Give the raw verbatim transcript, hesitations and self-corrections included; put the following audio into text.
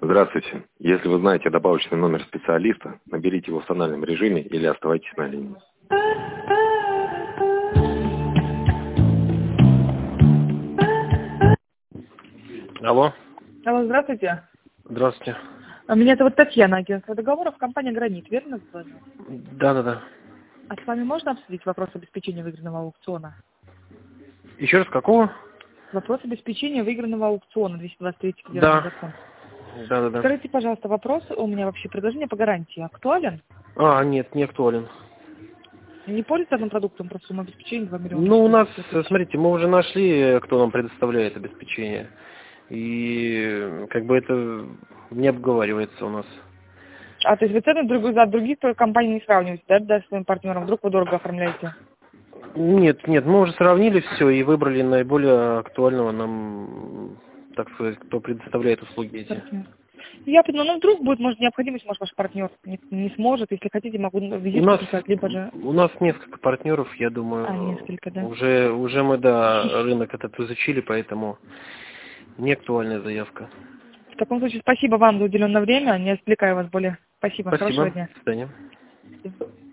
Здравствуйте. Если вы знаете добавочный номер специалиста, наберите его в тональном режиме или оставайтесь на линии. Алло. Алло, здравствуйте. Здравствуйте. Меня зовут Татьяна, агентство договоров, компания «Гранит», верно звоню? Да-да-да. А с вами можно обсудить вопрос обеспечения выигранного аукциона? Еще раз, какого? Вопрос обеспечения выигранного аукциона, двести двадцать третий федеральный Да. закон. Да-да-да. Скажите, пожалуйста, вопрос, у меня вообще предложение по гарантии актуален? А, нет, не актуален. Не пользуется одним продуктом про сумму обеспечения два миллиона? Ну, у нас, шестьдесят тысяч? смотрите, мы уже нашли, кто нам предоставляет обеспечение. И как бы это не обговаривается у нас. А, то есть вы цены друг за других компаний не сравниваете, да, да, с своим партнером? Вдруг вы дорого оформляете? Нет, нет, мы уже сравнили все и выбрали наиболее актуального нам, так сказать, кто предоставляет услуги эти. Партнер. Я поняла, ну вдруг будет, может, необходимость, может, ваш партнер не, не сможет. Если хотите, могу У визитку нас, писать, либо же... у нас несколько партнеров, я думаю. А, несколько, да. Уже, уже мы, да, рынок этот изучили, поэтому не актуальная заявка. В таком случае, спасибо вам за уделенное время. Не отвлекаю вас более. Спасибо. Спасибо. Хорошего дня. До свидания.